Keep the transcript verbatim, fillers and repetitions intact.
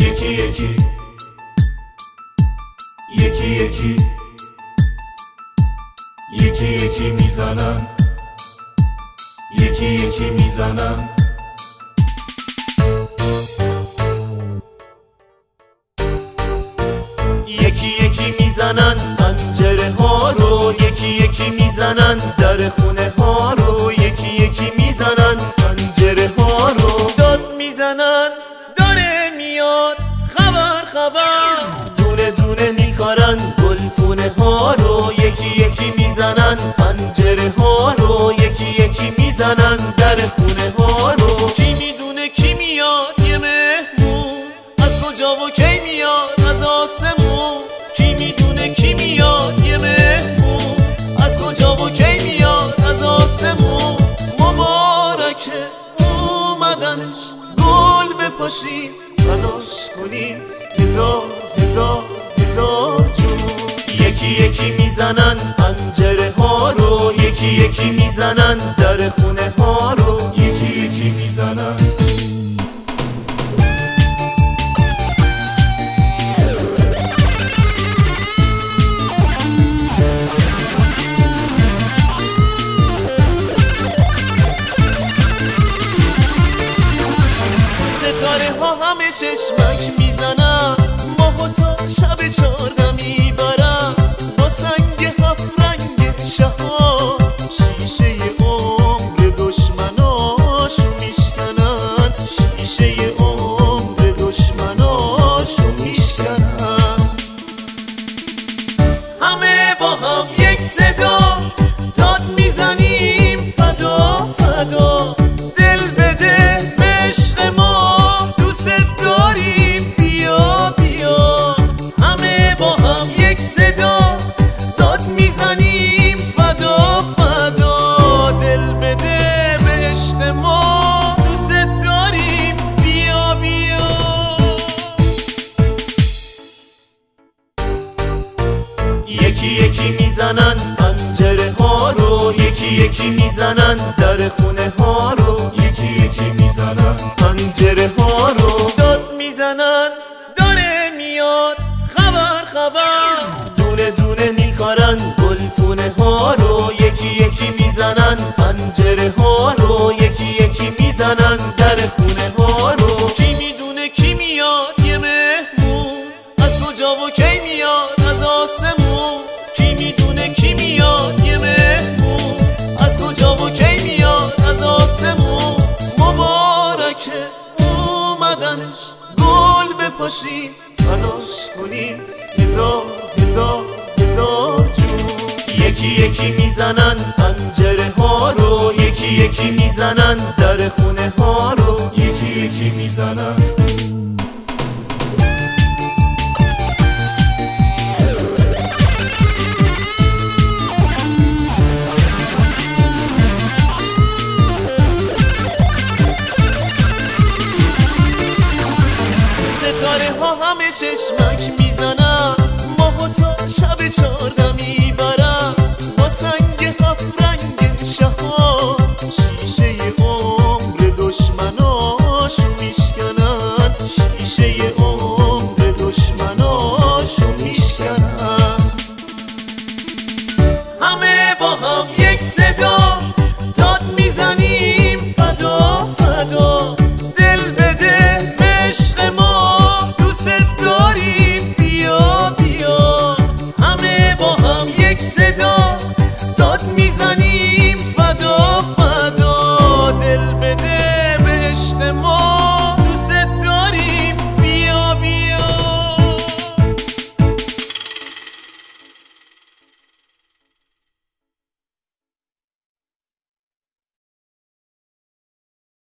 یکی یکی یکی یکی یکی یکی میزنن، یکی یکی میزنن. یکی یکی میزنن پنجره ها رو، یکی یکی میزنن در خونه ها رو، یکی یکی میزنن پنجره ها رو. داد میزنن داره میاد خبر خبر، دونه دونه میکارن گلپونه ها رو، یکی یکی میزنن پنجره ها رو، یکی یکی میزنن در خونه ها رو. کی میدونه کی میاد یه مهمون، از کجا و کی میاد از آسمون. کی میدونه کی میاد یه مهمون، از کجا و کی میاد از آسمون. مبارکه اومدنش، گل بپاشین تلاش کنین هزار هزار هزار جون. یکی یکی میزنن پنجره ها رو، یکی یکی میزنن در خونه ها رو، یکی یکی میزنن. ستاره ها همه چشمک میزنن، ماهو تا شب چارده میبرن با سنگ هفت رنگ شهر. شیشه عمر دشمناشو میشکنن، شیشه عمر دشمناشو میشکنن. همه با هم یک صدا داد میزنیم فدا فدا. دل بده به عشق ما، دوست داریم بیا بیا. همه با هم یک صدا داد میزنیم فدا فدا. دل بده به عشق ما، دوست داریم بیا بیا. یکی یکی میزنن پنجره ها رو، یکی یکی میزنن در خونه ها رو، یکی یکی میزنن پنجره ها رو. داد میزنن داره میاد خبر خبر، دونه دونه میکارن گلپونه ها رو، یکی یکی میزنن پنجره ها رو، یکی یکی میزنن در خونه ها رو. کی میدونه کی میاد یه مهمون، از کجا و کی میاد از آسمون. کی میدونه کی میاد یه مهمون، از کجا و کی میاد از آسمون. مبارکه اومدنش، گل بپاشین تلاش کنین هزار هزار هزار جون. یکی یکی میزنن پنجره ها رو، یکی یکی میزنن در خونه ها رو، یکی یکی میزنن. ستاره ها همه چشمک میزنن، ماهو تا شب چارده میبرن با سنگ هفت رنگ شهر. شیشه عمر دشمناشو میشکنن، شیشه عمر دشمناشو میشکنن. همه با هم یک صدا داد میزنیم فدا فدا. دل بده به عشق ما، دوست داریم بیا بیا. همه با هم یک صدا